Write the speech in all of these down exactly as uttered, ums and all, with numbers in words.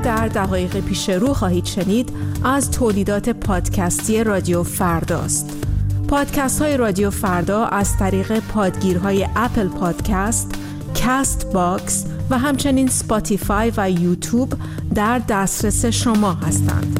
در دقایق پیش رو خواهید شنید از تولیدات پادکستی رادیو فرداست. پادکست های رادیو فردا از طریق پادگیرهای اپل پادکست، کاست باکس و همچنین سپاتیفای و یوتیوب در دسترس شما هستند.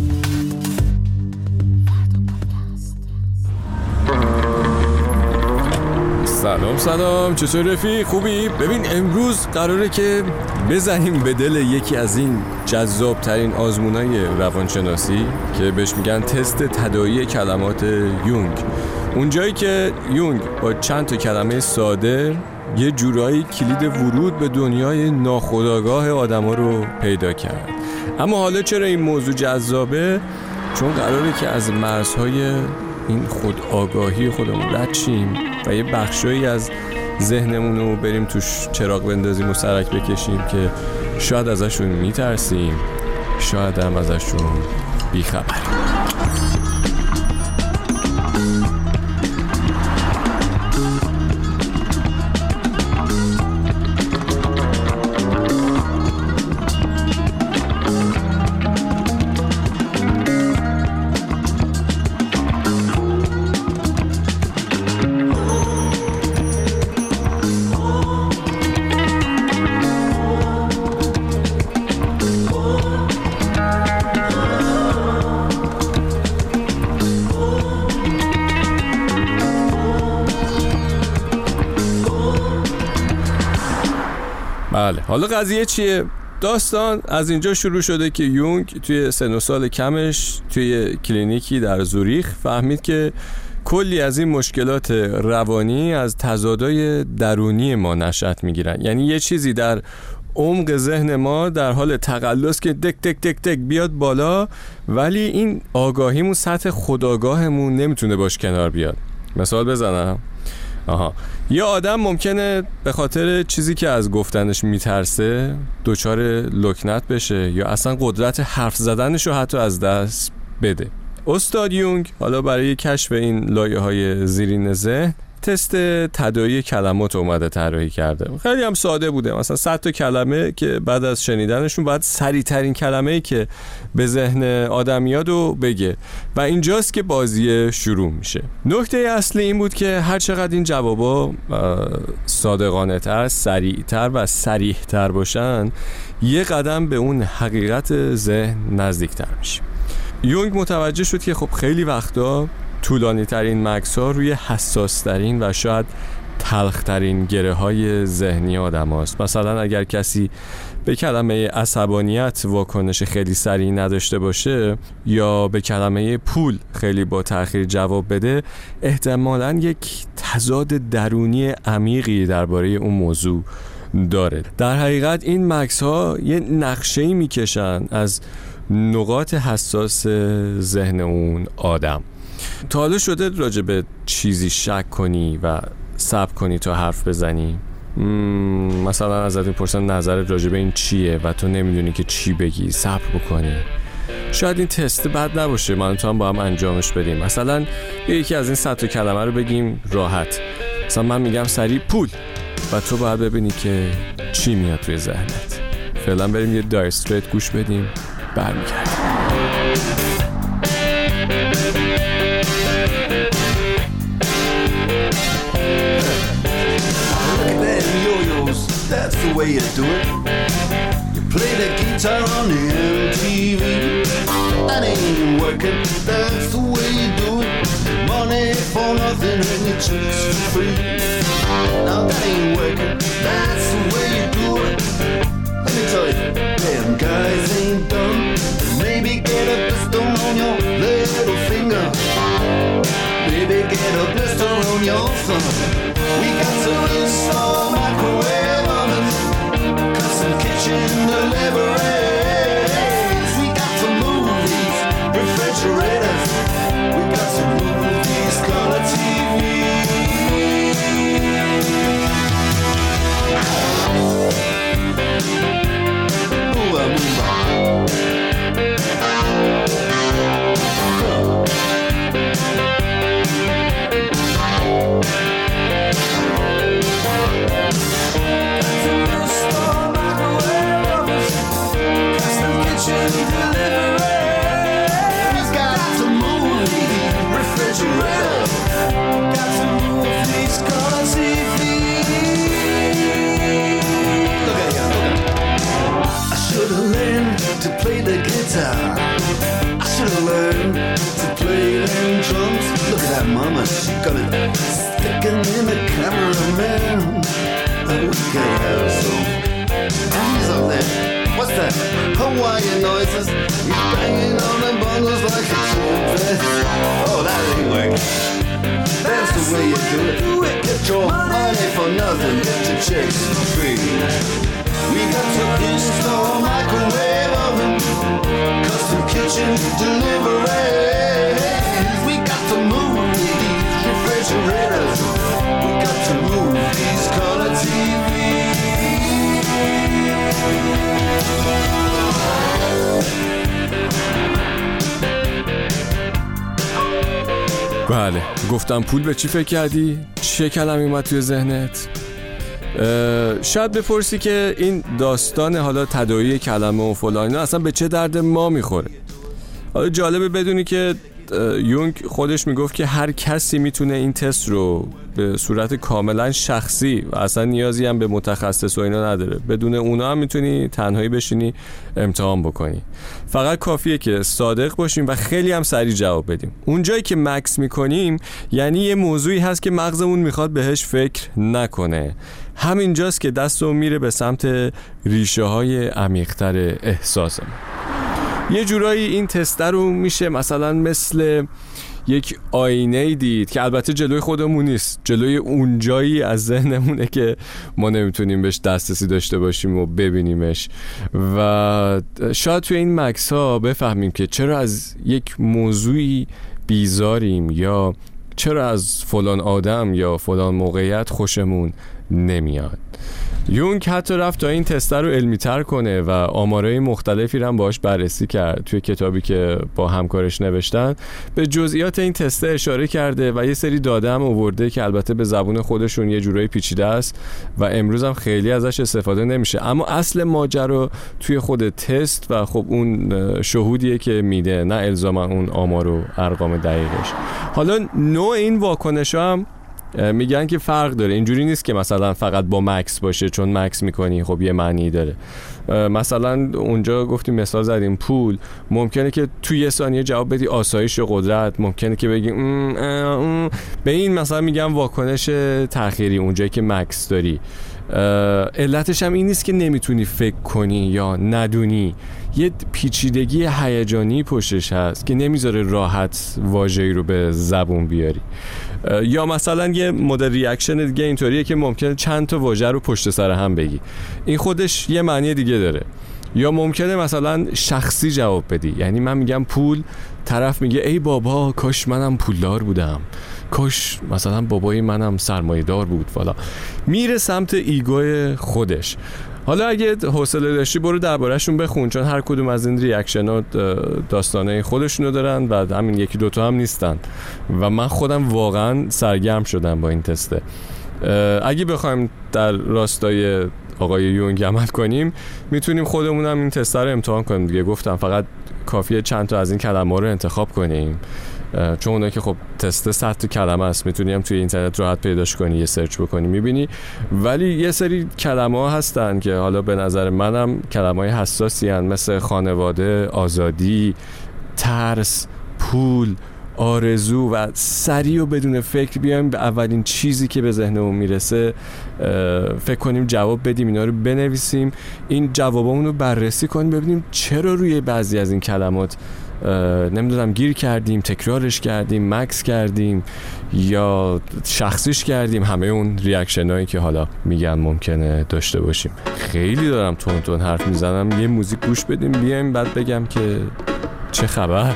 سلام سلام، چطور رفیق؟ خوبی؟ ببین امروز قراره که بزنیم به دل یکی از این جذاب ترین آزمونای روانشناسی که بهش میگن تست تداعی کلمات یونگ. اونجایی که یونگ با چند تا کلمه ساده یه جورایی کلید ورود به دنیای ناخودآگاه آدما رو پیدا کرد. اما حالا چرا این موضوع جذابه؟ چون قراره که از مرزهای این خود آگاهی خودمون رد شیم و یه بخشایی از ذهنمون رو بریم توش چراغ بندازیم و سرک بکشیم که شاید ازشون میترسیم، شاید هم ازشون بیخبریم. بله، حالا قضیه چیه؟ داستان از اینجا شروع شده که یونگ توی سن و سال کمش توی کلینیکی در زوریخ فهمید که کلی از این مشکلات روانی از تضادهای درونی ما نشأت میگیرن. یعنی یه چیزی در عمق ذهن ما در حال تقلص که دک دک دک دک بیاد بالا، ولی این آگاهیمون سطح خودآگاهمون نمیتونه باش کنار بیاد. مثال بزنم. آها، یه آدم ممکنه به خاطر چیزی که از گفتنش میترسه دچار لکنت بشه یا اصلا قدرت حرف زدنش رو حتی از دست بده. استاد یونگ حالا برای کشف این لایه‌های زیرین ذهن تست تداعی کلمات اومده طراحی کرده. خیلی هم ساده بوده، مثلا صد تا کلمه که بعد از شنیدنشون باید سریع ترین کلمه‌ای که به ذهن آدم میاد رو بگه و اینجاست که بازی شروع میشه. نکته اصلی این بود که هر چقدر این جوابا صادقانه تر، سریع تر و صریح تر باشن، یه قدم به اون حقیقت ذهن نزدیک تر میشه. یونگ متوجه شد که خب خیلی وقتا طولانی ترین مکث ها روی حساس ترین و شاید تلخ ترین گره های ذهنی آدم هاست. مثلا اگر کسی به کلمه عصبانیت واکنش خیلی سریع نداشته باشه یا به کلمه پول خیلی با تأخیر جواب بده، احتمالاً یک تضاد درونی عمیقی درباره اون موضوع داره. در حقیقت این مکث ها یه نقشه‌ای میکشن از نقاط حساس ذهن اون آدم. تا حالا شده راجع به چیزی شک کنی و صبر کنی تا حرف بزنی؟ مثلا ازت میپرسن نظرت راجع به این چیه و تو نمیدونی که چی بگی، صبر بکنی. شاید این تست بد نباشه، ما تو هم با هم انجامش بدیم. مثلا یکی از این صد تا کلمه رو بگیم راحت. مثلا من میگم سریع پول و تو باید ببینی که چی میاد توی ذهنت. فعلا بریم یه دایر استریت گوش بدیم، برمیگردیم. That's the way you do it. You play the guitar on the M T V. That ain't working. That's the way you do it. Money for nothing and your chicks for free. Now that ain't working. That's the way you do it. Let me tell you, damn guys ain't dumb. Maybe get a blister on your little finger. Maybe get a blister on your thumb. We got to install microwave ovens, custom kitchen deliveries. We got to move these refrigerators. We got to move these color T Vs. Move on, move on. it's for free. We got a install microwave oven, custom kitchen delivery. We got to move these refrigerators. We got to move these color T Vs. بله، گفتم پول به چی فکر کردی؟ چه کلمی اومد توی ذهنت؟ شاید بپرسی که این داستان حالا تداعی کلمه و فلان اصلا به چه درد ما میخوره. حالا جالبه بدونی که یونگ خودش میگفت که هر کسی میتونه این تست رو به صورت کاملا شخصی و اصلا نیازی هم به متخصص و اینا نداره، بدون اونا هم میتونی تنهایی بشینی امتحان بکنی. فقط کافیه که صادق باشیم و خیلی هم سریع جواب بدیم. اونجایی که مکس میکنیم یعنی یه موضوعی هست که مغزمون میخواد بهش فکر نکنه. همینجاست که دستمون میره به سمت ریشه های عمیق‌تر احساسمون. یه جورایی این تست رو میشه مثلا مثل یک آینه دید که البته جلوی خودمون نیست، جلوی اون جایی از ذهنمونه که ما نمیتونیم بهش دسترسی داشته باشیم و ببینیمش و شاید توی این مکس ها بفهمیم که چرا از یک موضوعی بیزاریم یا چرا از فلان آدم یا فلان موقعیت خوشمون نمیاد. یونگ حتی رفت تا این تست رو علمی تر کنه و آمارهای مختلفی رو هم باهاش بررسی کرد. توی کتابی که با همکارش نوشتن به جزئیات این تست اشاره کرده و یه سری داده هم آورده که البته به زبون خودشون یه جورایی پیچیده است و امروز هم خیلی ازش استفاده نمیشه، اما اصل ماجرا توی خود تست و خب اون شهودیه که میده، نه الزاما اون آمار و ارقام دقیقش. حالا نوع این واکنش‌ها هم میگن که فرق داره، اینجوری نیست که مثلا فقط با مکس باشه، چون مکس میکنی خب یه معنی داره. مثلا اونجا گفتیم مثال زدیم پول، ممکنه که توی یه ثانیه جواب بدی آسایش و قدرت، ممکنه که بگی ام ام. به این مثلا میگن واکنش تأخیری اونجایی که مکس داری. علتش هم این نیست که نمیتونی فکر کنی یا ندونی، یه پیچیدگی هیجانی پشتش هست که نمیذاره راحت واژه‌ای رو به زبون بیاری. یا مثلا یه مدل ریاکشن دیگه اینطوریه که ممکنه چند تا واژه رو پشت سر هم بگی، این خودش یه معنی دیگه داره. یا ممکنه مثلا شخصی جواب بدی، یعنی من میگم پول، طرف میگه ای بابا کاش منم پولدار بودم، کاش مثلا بابای منم سرمایه دار بود فلا، میره سمت ایگوی خودش. حالا اگه حوصله داشتی برو درباره‌شون بخون، چون هر کدوم از این ریاکشن‌ها داستانه خودشونو دارن و همین یکی دوتا هم نیستن و من خودم واقعا سرگرم شدم با این تسته. اگه بخوایم در راستای آقای یونگ عمل کنیم میتونیم خودمون هم این تست رو امتحان کنیم دیگه. گفتم فقط کافیه چند تا از این کلمه‌ها رو انتخاب کنیم، چون اونایی که خب تست صد تا کلمه است میتونی هم توی اینترنت راحت پیداش کنی، یه سرچ بکنی میبینی. ولی یه سری کلمه ها هستن که حالا به نظر منم کلمه های حساسی هستن، مثل خانواده، آزادی، ترس، پول، آرزو و سریع و بدون فکر بیایم به اولین چیزی که به ذهنمون میرسه فکر کنیم، جواب بدیم، اینا رو بنویسیم، این جوابامون رو بررسی کنیم ببینیم چرا روی بعضی از این کلمات نمیدونم گیر کردیم، تکرارش کردیم، مکس کردیم یا شخصیش کردیم، همه اون ریاکشن هایی که حالا میگن ممکنه داشته باشیم. خیلی دارم تون تون حرف میزنم، یه موزیک گوش بدیم بیایم بعد بگم که چه خبر.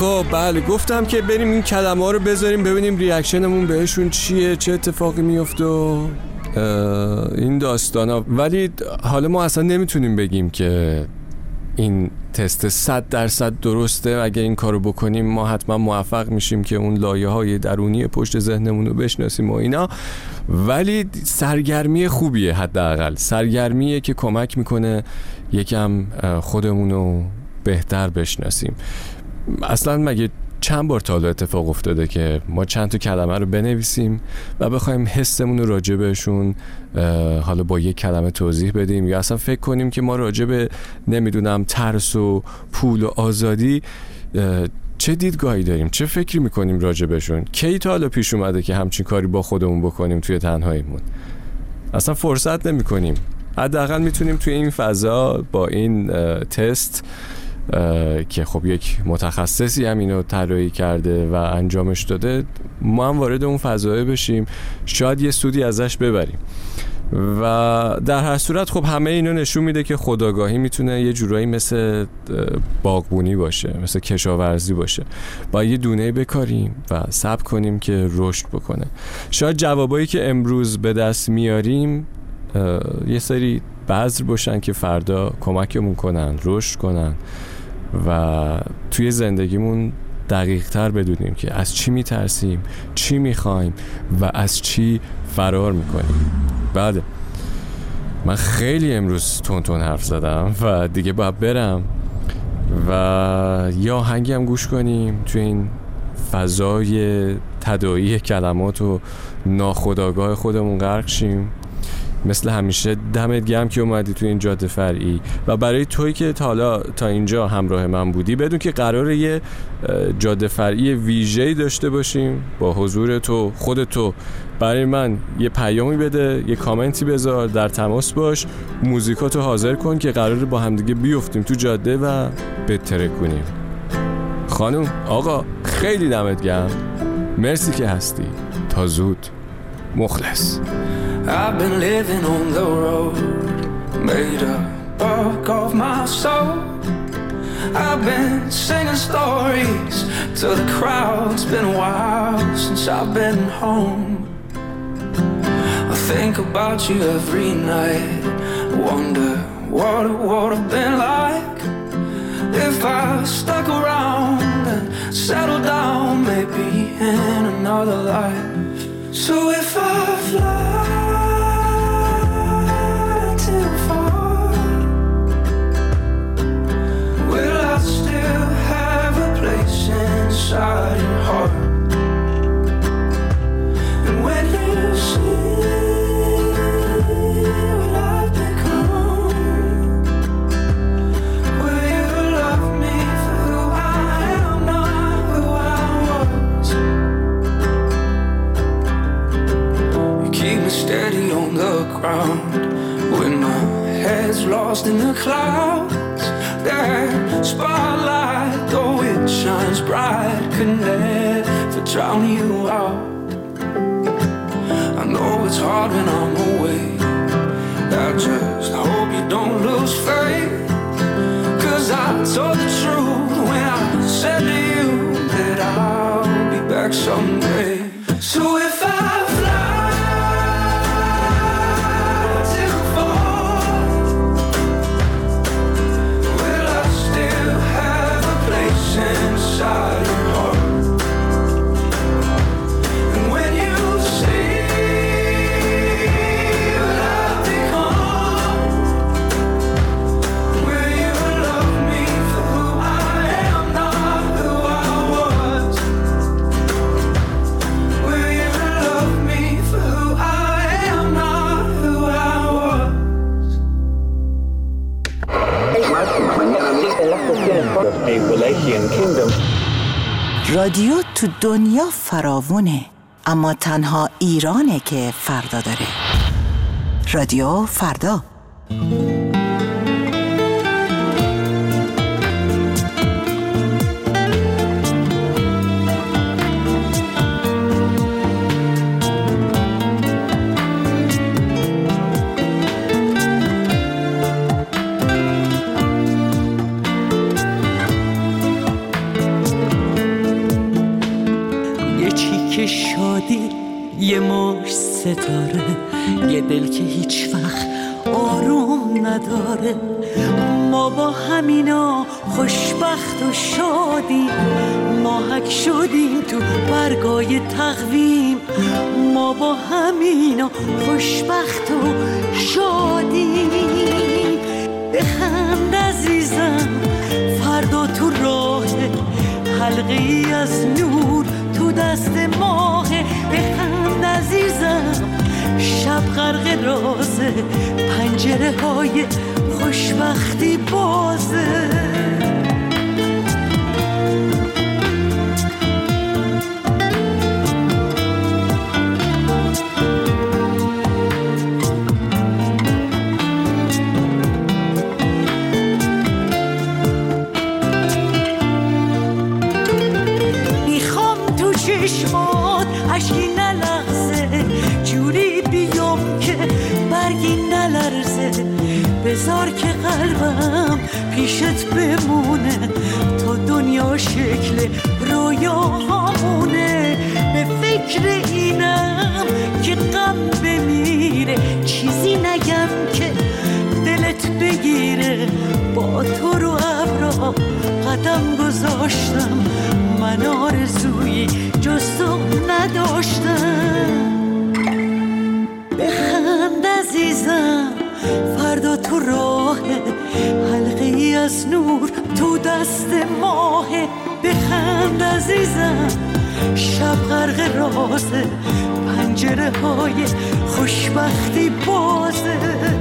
خب بله، گفتم که بریم این کلمه ها رو بذاریم ببینیم ریاکشنمون بهشون چیه، چه اتفاقی میفته و این داستان ها. ولی حالا ما اصلا نمیتونیم بگیم که این تست صد درصد درسته. اگه این کارو بکنیم ما حتما موفق میشیم که اون لایه های درونی پشت ذهنمون رو بشناسیم و اینا. ولی سرگرمی خوبیه، حداقل سرگرمیه که کمک میکنه یکم خودمون رو بهتر بشناسیم. اصلا مگه چند بار تا حالا اتفاق افتاده که ما چند تا کلمه رو بنویسیم و بخوایم حسمون رو راجع بهشون حالا با یک کلمه توضیح بدیم، یا اصلا فکر کنیم که ما راجع به نمیدونم ترس و پول و آزادی چه دیدگاهی داریم، چه فکری میکنیم راجع بهشون؟ کی تا حالا پیش اومده که همچین کاری با خودمون بکنیم توی تنهاییمون؟ اصلا فرصت نمیکنیم. حداقل میتونیم توی این فضا با این تست که خب یک متخصصی هم اینو طراحی کرده و انجامش داده، ما هم وارد اون فضایه بشیم، شاید یه سودی ازش ببریم. و در هر صورت خب همه اینو نشون میده که خودآگاهی میتونه یه جورایی مثل باغبونی باشه، مثل کشاورزی باشه. با یه دونه بکاریم و صبر کنیم که رشد بکنه. شاید جوابایی که امروز به دست میاریم یه سری بذر باشن که فردا کمکمون کنن رشد کنن و توی زندگیمون دقیق تر بدونیم که از چی میترسیم، چی میخوایم و از چی فرار میکنیم. بعد من خیلی امروز تون تون حرف زدم و دیگه باید برم و یا آهنگی هم گوش کنیم توی این فضای تداعی کلمات و ناخودآگاه خودمون غرق شیم. مثل همیشه دمت گرم که اومدی تو این جاده فرعی و برای تویی که تا حالا تا اینجا همراه من بودی بدون که قراره یه جاده فرعی ویژه‌ای داشته باشیم با حضور تو، خود تو. برای من یه پیامی بده، یه کامنتی بذار، در تماس باش، موزیکاتو حاضر کن که قراره با همدیگه بیفتیم تو جاده و بترک کنیم. خانم، آقا، خیلی دمت گرم، مرسی که هستی. تا زود. مخلص. I've been living on the road, made a buck of my soul. I've been singing stories to the crowd. It's been a while since I've been home. I think about you every night, wonder what it would have been like if I stuck around and settled down, maybe in another life. So if I fly inside your heart, and when you see what I've become, will you love me for who I am, not who I was? You keep me steady on the ground when my head's lost in the clouds. That spotlight, though it shines bright, could never drown you out. I know it's hard when I'm away, I just hope you don't lose faith. Cause I told the truth when I said to you that I'll be back someday. So if I رادیو تو دنیا فراوونه، اما تنها ایرانه که فردا داره. رادیو فردا. یه مش ستاره، یه دل که هیچ وقت آروم نداره. ما با همینا خوشبخت و شادیم، ماهک شدیم تو برگای تقویم. ما با همینا خوشبخت و شادیم. بخند عزیزم فردا تو راه، حلقه‌ای از نور تو دست ماه. بخند عزیزم شب غرق رازه، پنجره های خوشبختی بازه. میخوام تو چشمات اشکی نلغزه، جوری بیام که برگی نلرزه. بذار که قلبم پیشت بمونه، تا دنیا شکل رویاهامونه. به فکر اینم که غم بمیره، چیزی نگم که دلت بگیره. با تو رو ابرا قدم گذاشتم، من آرزویی جز تو نداشتم. بخند عزیزم فردا تو راه، حلقه‌ای از نور تو دست ماه. بخند عزیزم شب غرق رازه، پنجره های خوشبختی بازه.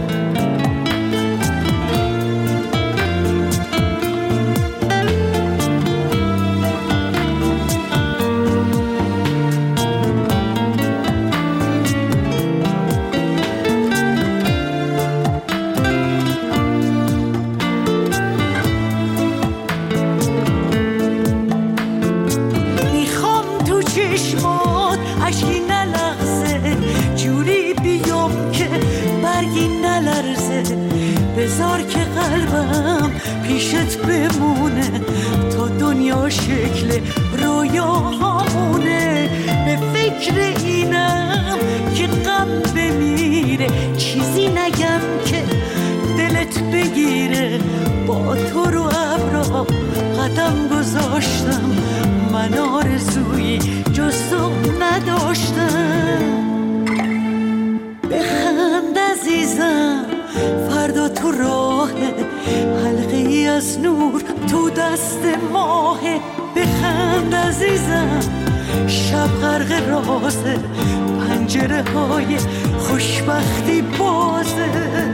بذار که قلبم پیشت بمونه، تا دنیا شکل رویاهامونه. به فکر اینم که غم بمیره، چیزی نگم که دلت بگیره. با تو رو ابرا قدم گذاشتم، من آرزویی جز تو نداشتم. بخند عزیزم فردا تو راه، حلقه‌ای از نور تو دست ماه. بخند عزیزم شب غرق رازه، پنجره های خوشبختی بازه.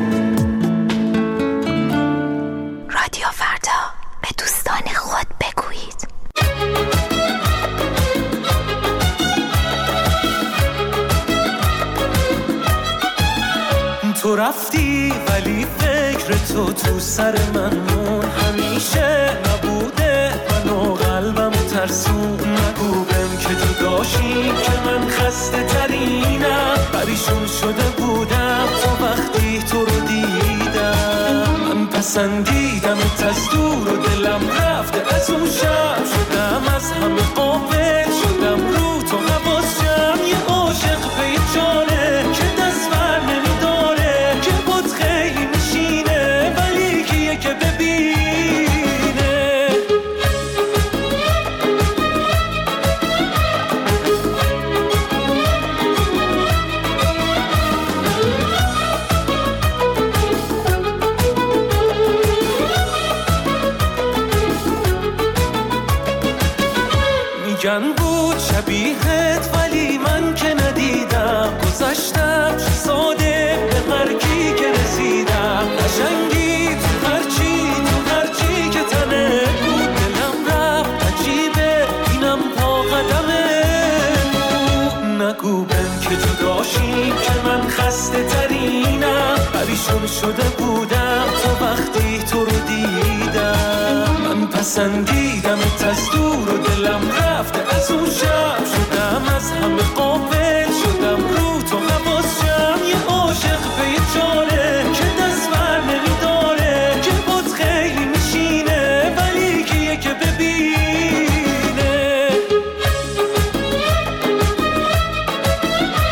رادیو فردا، به دوستان خود بگویید. تو رفتی ولی فکر تو تو سر من مون، همیشه نبوده من و قلبم ترسون. نگو بهم که جداشیم که من خسته ترینم، پریشون شده بودم تو وقتی تو رو دیدم. من پسندیدمت از دور و دلم رفته از اون شب، شدم از همه قابل، شدم رو تو حواسم. یه عاشق به یه جانه که دست بر نمیداره، که بود خیلی میشینه ولی کیه که ببینه. میگن بود شبیهت ولی من که ندیدم، گذشتم چه ساده به مرگی که رسیدم. قشنگی تو هرچی تو هرچی که تنه بود، دلم رفت عجیبه اینم پا قدمه بود. نگو بهم که جداشیم که من خسته ترینم، پریشون شده بودم تو وقتی تو رو دیدم. من پسندیدمت از دور و دلم رفته از اون شب، شدم از همه قابل، شدم رو تو حواسم. یه عاشق به یه جانه که دست بر نمیداره، که بود خیلی میشینه ولی کیه که ببینه.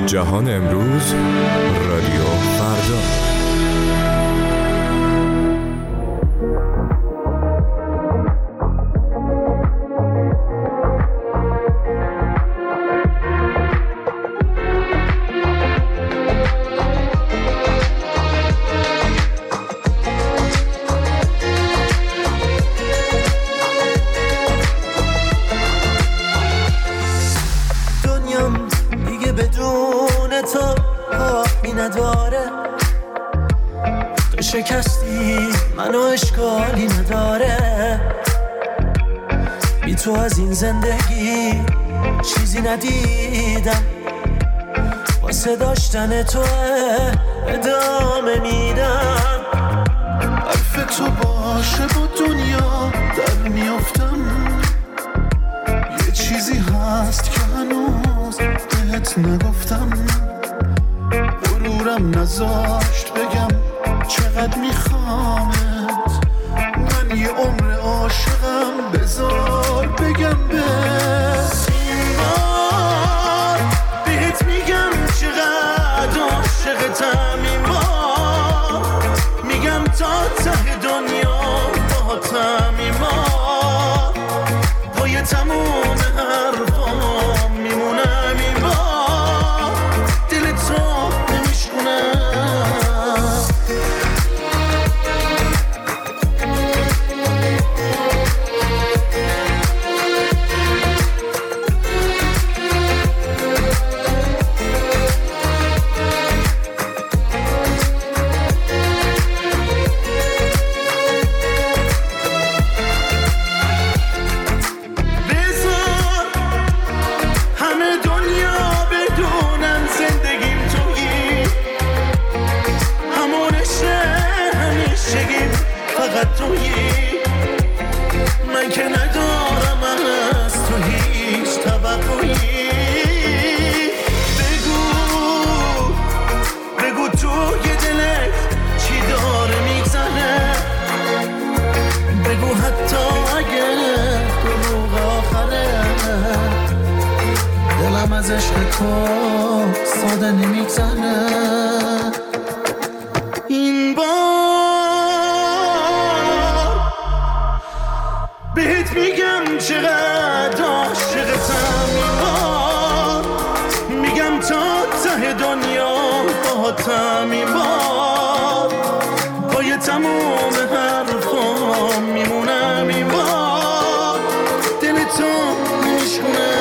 جهان امروز، رادیو فردا. نداره تو شکستی منو اشکالی نداره بی تو از این زندگی چیزی ندیدم واسه داشتن تو ادامه میدم حرف تو باشه با دنیا در میافتم یه چیزی هست که هنوز بهت نگفتم غرورم نذاشت بگم چقدر میخوامت من یه عمر عاشقم بذار بگم به این بار بهت میگم چقدر عاشقتم این بار میگم تا ته دنیا باهاتم این بار پای تموم حرفام میمونم این بار دل تو من که ندارم از تو هیچ توقعی بگو بگو تو یه دلت چی داره میگذره بگو حتی اگه دروغ آخره دلم از عشق تو ساده نمیگذره این بار بهت میگم چقدر عاشقتم این بار میگم تا ته دنیا باهاتم این بار پای تموم حرفام میمونم این بار دل تو میشونه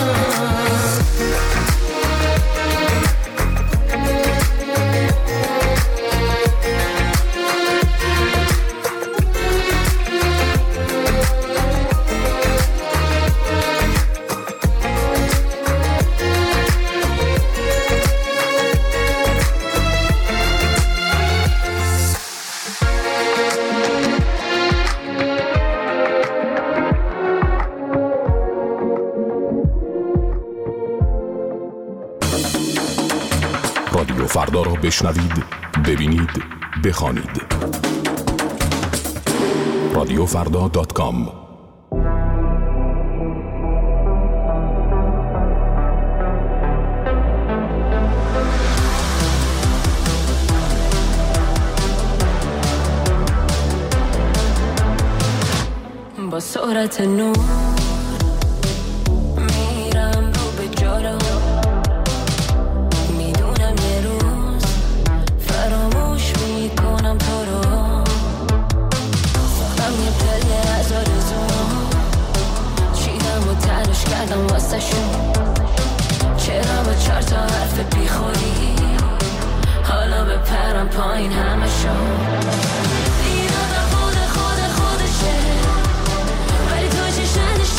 رادیو فردا را بشنوید، ببینید، بخوانید. رادیو فردا دات کام. با سرعت نور میرم رو به جلو میدونم یه روز فراموش میکنم تو رو من یه پله از آرزوم چیدم و تلاش کردم واسه شون چرا با چهار تا حرف بیخوری حالا بپرم پایین همه شون این آدم خود خود خودشه ولی تو چشنش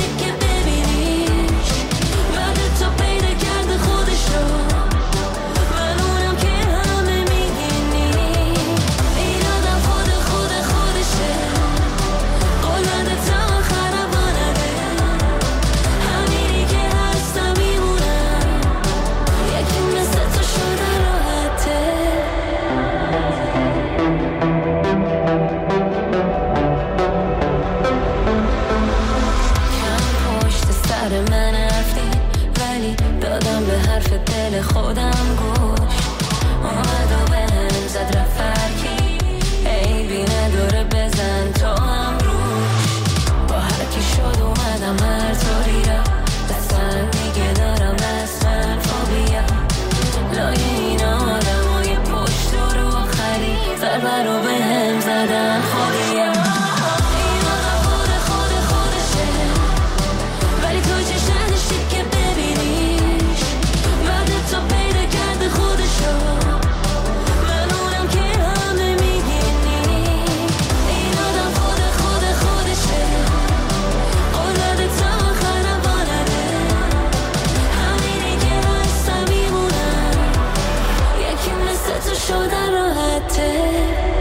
پر رو به هم زدن خودیم. این آدم خود خود خودشه ولی تو چشم نداشتی که ببینیش. بعد تو پیدا کرده خودشو من اونم که هم نمیگینی. این آدم خود خود خودشه قلده تا آخرم بانده. همینی که هستم میمونم یکی مثل تو شدن راحته.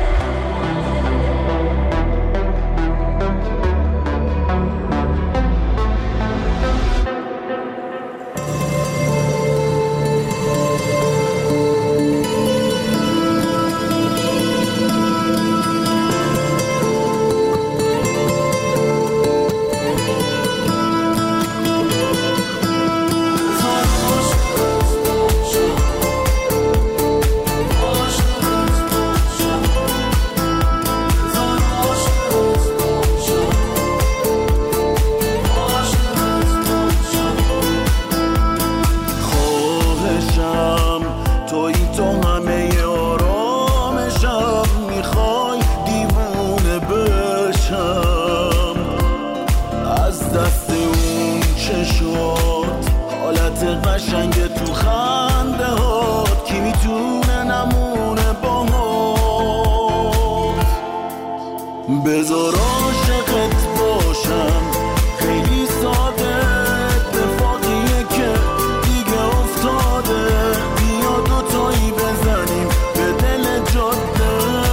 بذار عاشقت باشم خیلی ساده اتفاقیه که دیگه افتاده. بیا دوتایی بزنیم به دل جاده.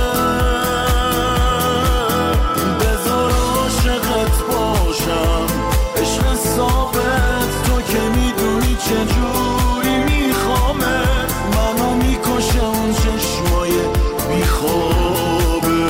بذار عاشقت باشم عشق ثابت تو که میدونی چجوری میخوامت. منو میکشه اون چشمای بیخوابه.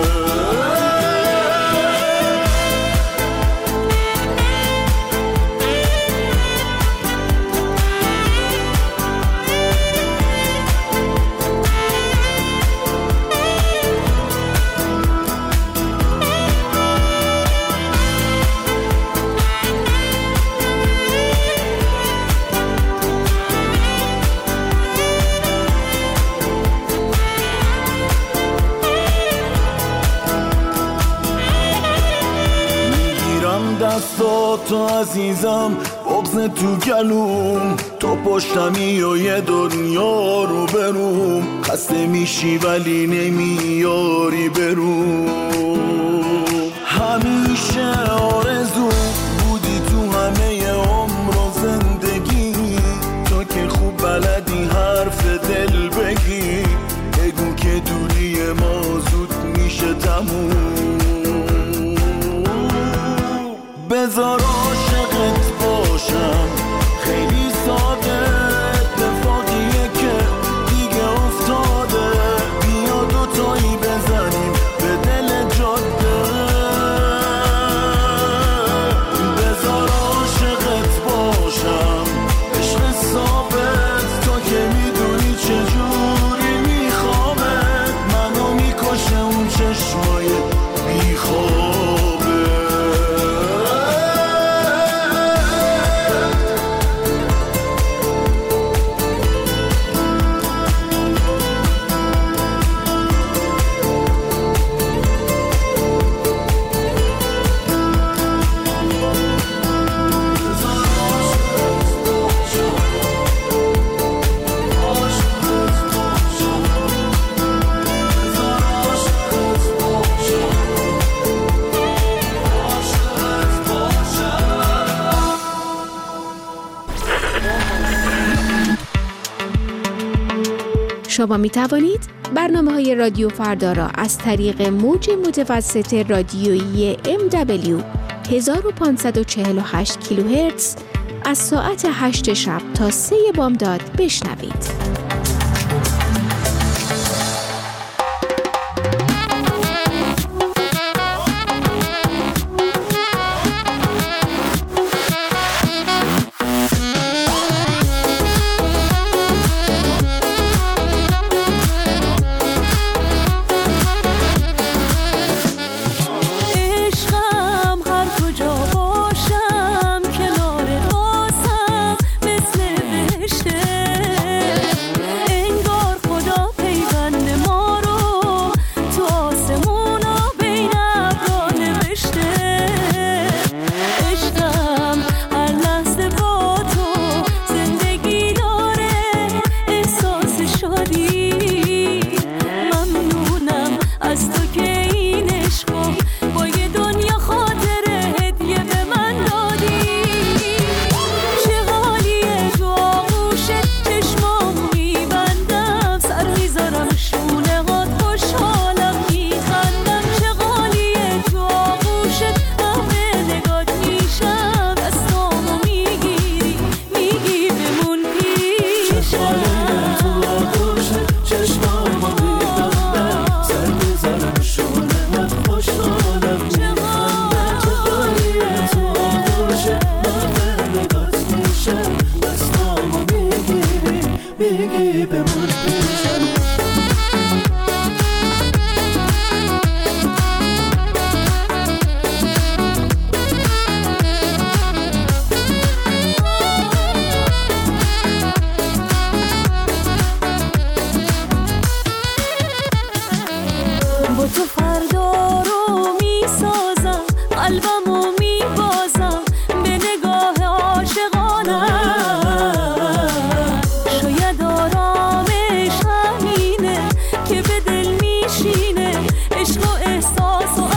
دستاتو عزیزم بغز تو گلوم تو پشتمی و یه دنیا رو بروم. خسته میشی ولی نمیاری بروم. همیشه آرزو بودی تو همه عمر و زندگی. تو که خوب بلدی حرف دل بگی. بگو که دوری ما زود میشه تموم. بذار عاشقت باشم خیلی ساده اتفاقیه که دیگه افتاده. بیا دوتایی بزنیم به دل جاده. بذار عاشقت باشم عشق ثابت تو که میدونی چجوری میخوامت. منو میکشه اون چشمای بیخوابه. شما می توانید برنامه های رادیو فردا را از طریق موج متوسط رادیویی ام دبلیو هزار و پانصد و چهل و هشت کیلوهرتز از ساعت هشت شب تا سه بامداد بشنوید. تو فردا رو میسازم، قلبمو میبازم به نگاه عاشقانم. شاید آرامش همینه که به دل میشینه عشق و احساس و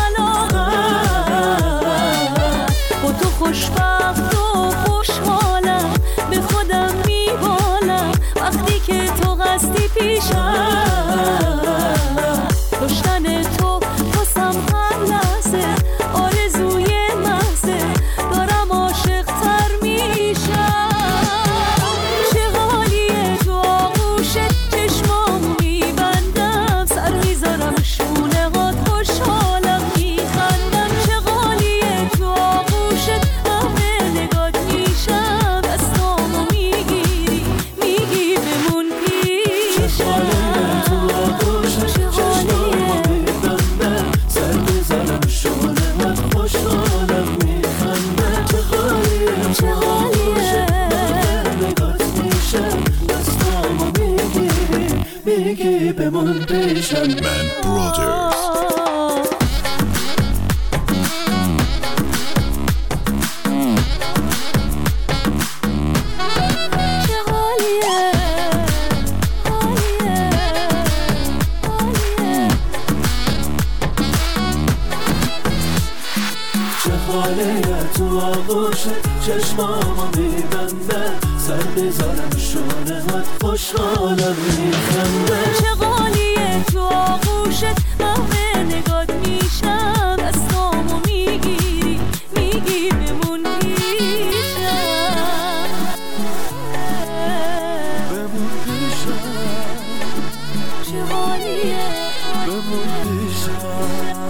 علاقم. با تو خوشبخت و خوشحالم، به خودم میبالم وقتی که تو قصدی پیشم. داشتن تو واسم هر لحظه آرزوی محضه، دارم عاشق تر میشم. چه حالیه تو آغوشت، چشمامو میبندم، سر میذارم شونه هات، خوشحالم میخندم. چه حالیه تو آغوشت، همه نگات میشم، دستامو میگیری میگی بمون پیشم. Man Brothers. تو آغوشت چشمامو میبنده، سر بذارم شونه هات، خوشحالم میخنده. چه غالیه تو آغوشت، همه نگات میشم، دستامو میگیری میگی بمون پیشم. بمون پیشم. چه غالیه بمون پیشم.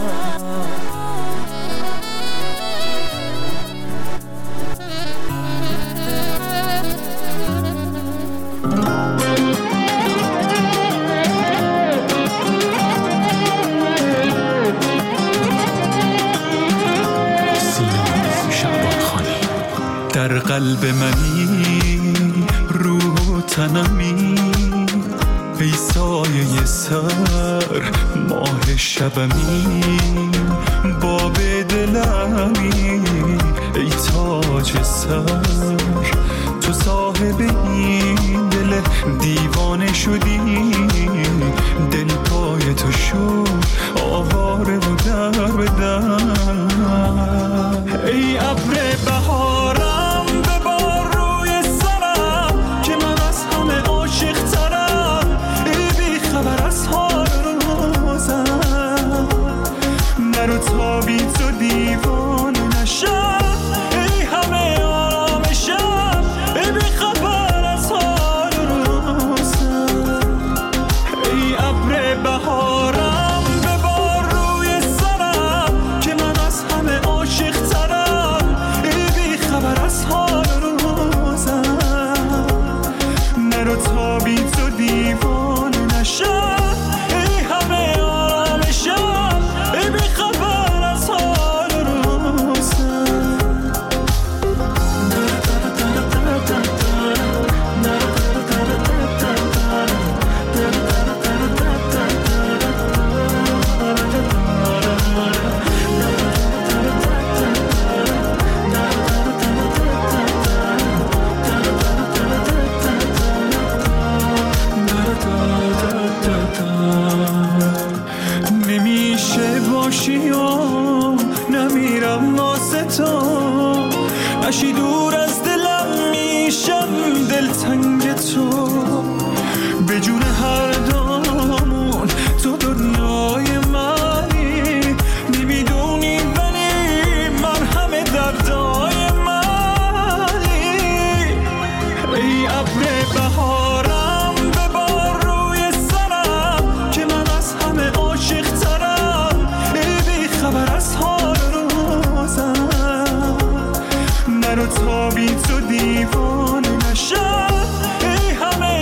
در قلب منی، روح و تنمی، ای سایه سر ماه شبمی، باب دلمی ای تاج سر. تو صاحب این دل دیوانه شدی، دل پای تو شد آواره و در به در. ای ابر بهارم ببار روی سرم، که من از همه عاشق ترم، ای بی خبر از حال روزم. نرو تا بی تو دیوانه نشم، ای همه آرامشم، ای بی خبر از حال روزم. ای ابر بهارم ببار روی سرم، که من از همه عاشق ترم، ای بی خبر از حال روزم. نرو تا بی تو دیوانه نشم، ای همه آرامشم، ای بی خبر از حال روزم. نمیشه باشی و نمیرم واسه تو، اشی دور از دلم میشم دلتنگ تو. به جون هر دامون تو دنیای منی، نمیدونی ولی من همه دردای منی. ای ابر بهارم ببار روی سرم، که من از همه عاشق ترم، ای بی خبر از حال روزم. نرو تا بی تو دیوانه نشم، ای همه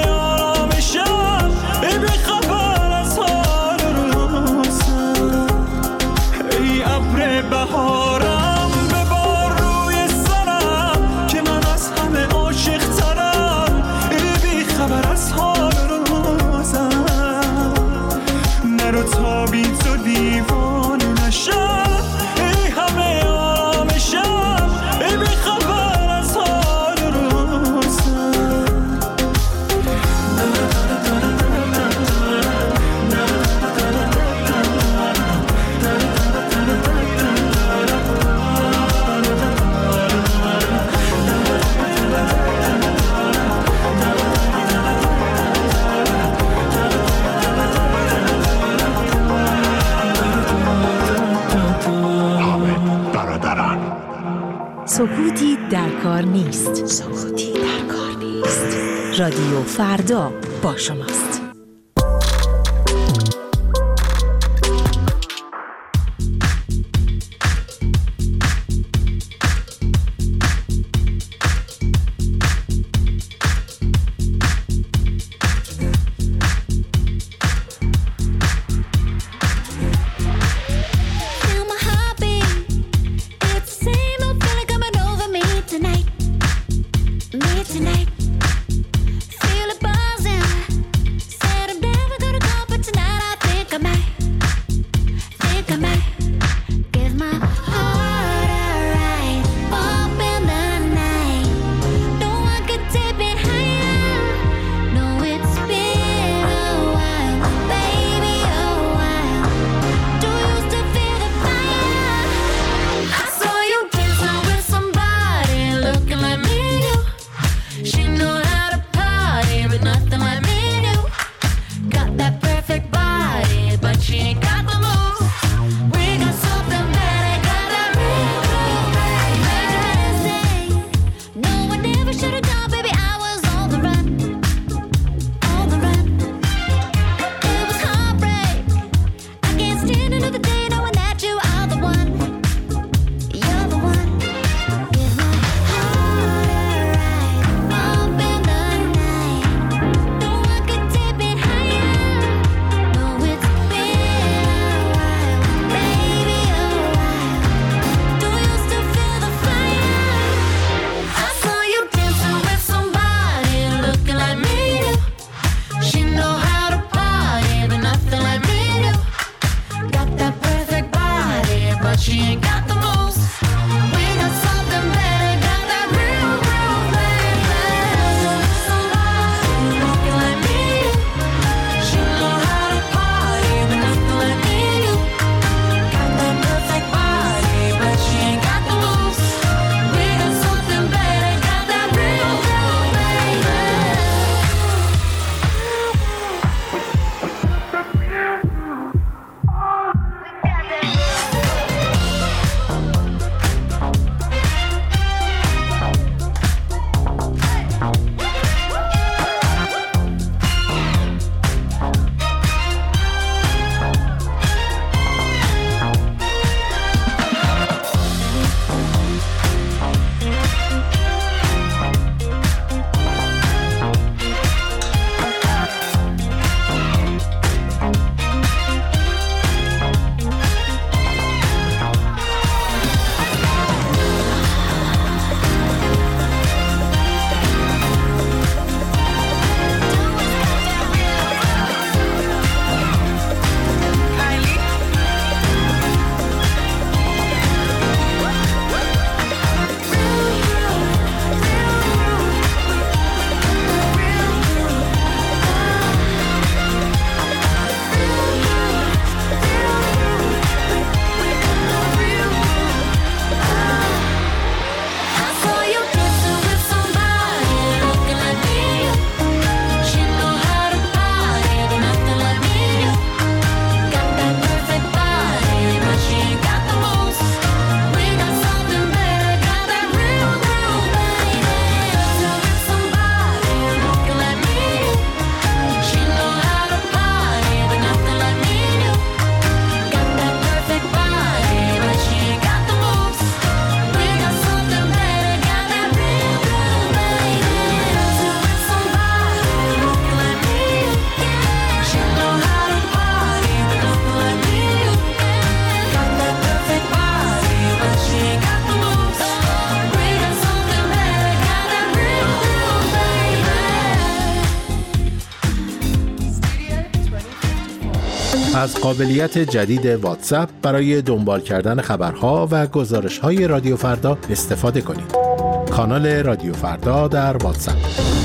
سکوتی در کار نیست. سکوتی در کار نیست. رادیو فردا با شماست. از قابلیت جدید واتساپ برای دنبال کردن خبرها و گزارش‌های رادیو فردا استفاده کنید. کانال رادیو فردا در واتساپ.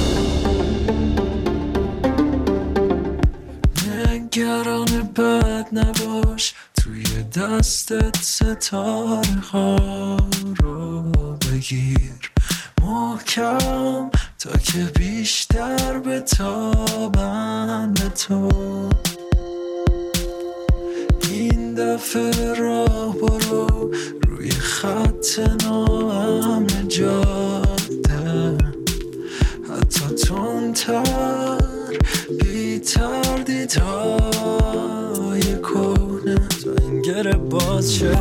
نگران بد نباش، توی دستت ستاره ها رو بگیر محکم تا که بیشتر بتابن به تو. این دفعه راه برو روی توی خط ناامن جاده، حتی تندتر بی تردیدهای کهنه تا این گره باز شه.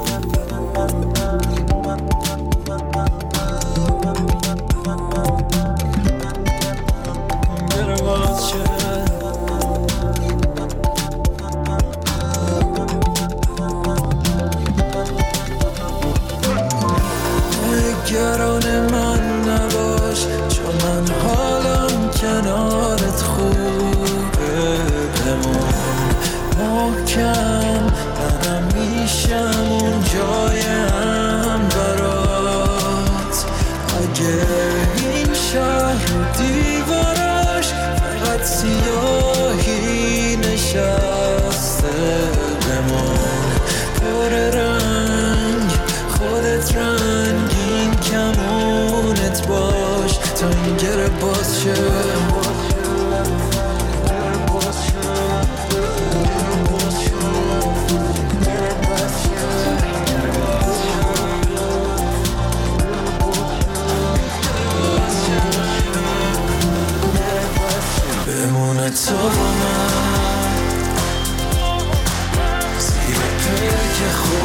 نگران من نباش چون من حالم کنارت خوبه، بمون محکم منم میشم اون جایم برات. اگه این شهر و دیوارش فقط سیاهی نشسته، بمون پر رنگ خودت رنگین کمونت باش تا این گره باز شه. بمونه تو با من زیر پلک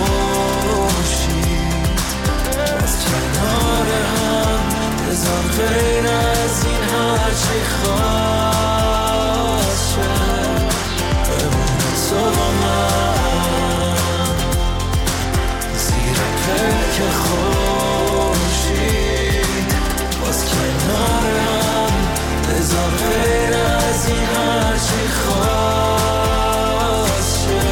خورشید، باز کنار هم بذار غیر از این هرچی خواست شه. بمونه تو با من زیر پلک خورشید، باز کنار هم بذار غیر از این هرچی خواست شه.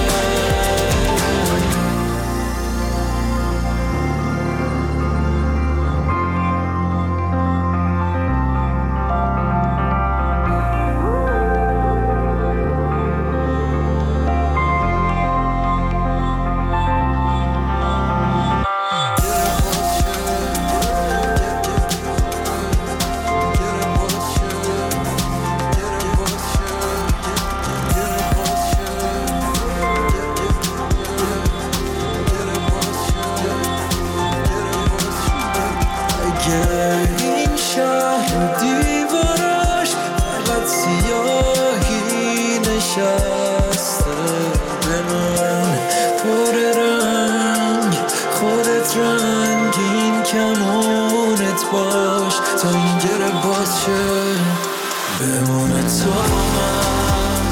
این شهر و دیوارش فقط سیاهی نشسته، بمون پر رنگ خودت رنگین کمونت باش تا این گره باز شه. بمونه تو من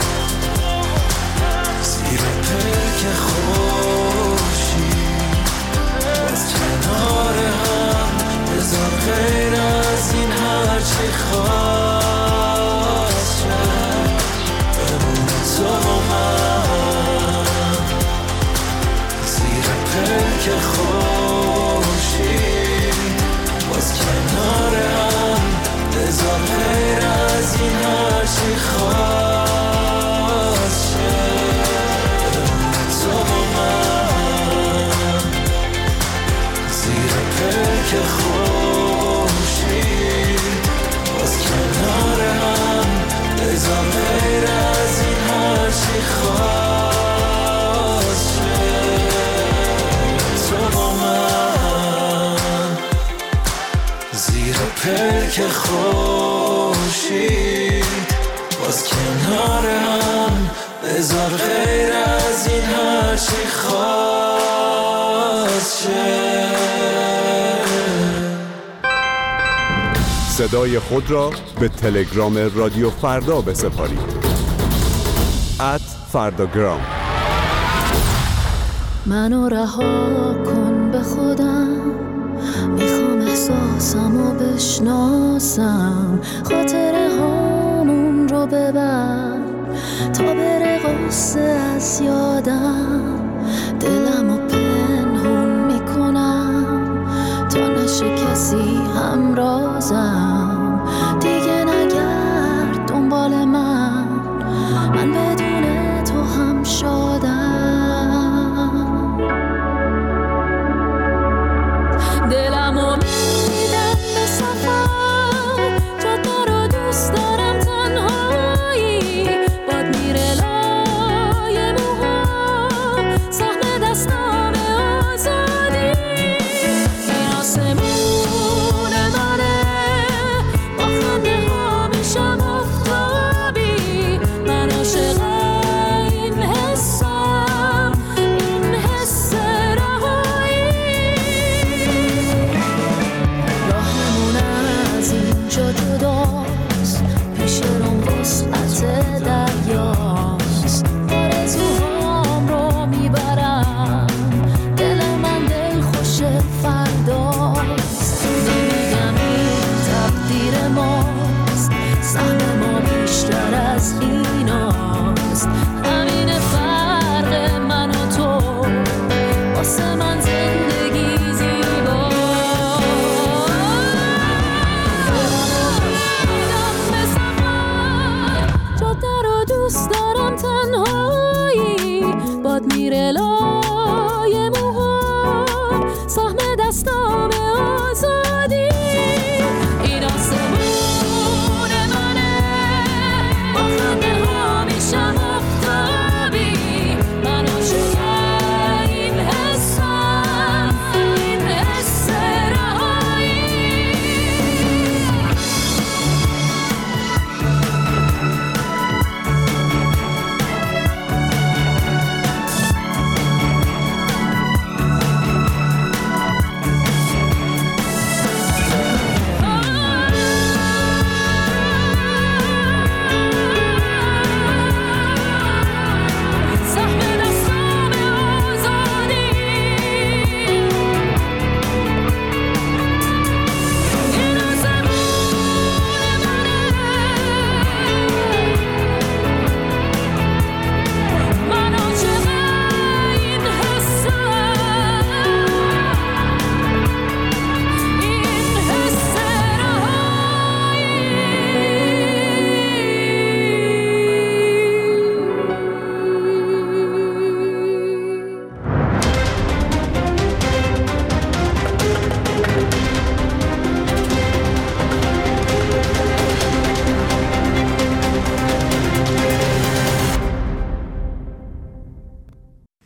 زیر پلک خورشید، باز کنار هم بذار غیر از این هرچی خواست شه. بمونه تو من زیر پلک خورشید، باز کنار هم بذار غیر از این هرچی خواست شه. بمونه تو من زیر پلک خورشید، باز کنار هم بذار غیر از این هرچی خواست شه. تو با من زیر پلک خورشید، باز کنار هم بذار غیر از این هرچی خواست شه. صدای خود را به تلگرام رادیو فردا بسپارید. ات فرداگرام. منو رها کن به خودم، میخوام احساسمو بشناسم، خاطره هامون رو ببر تا بره غصه از یادم. دلمو پنهون میکنم تا نشه کسی همرازم، دیگه نگرد دنبال من، من بدون تو هم شادم. دلمو میدم به سفر، جادا رو دوست دارم تنهایی، باد میره لای موها، سهم دستام آزاد. میره لای موها، سهم دستام آزاد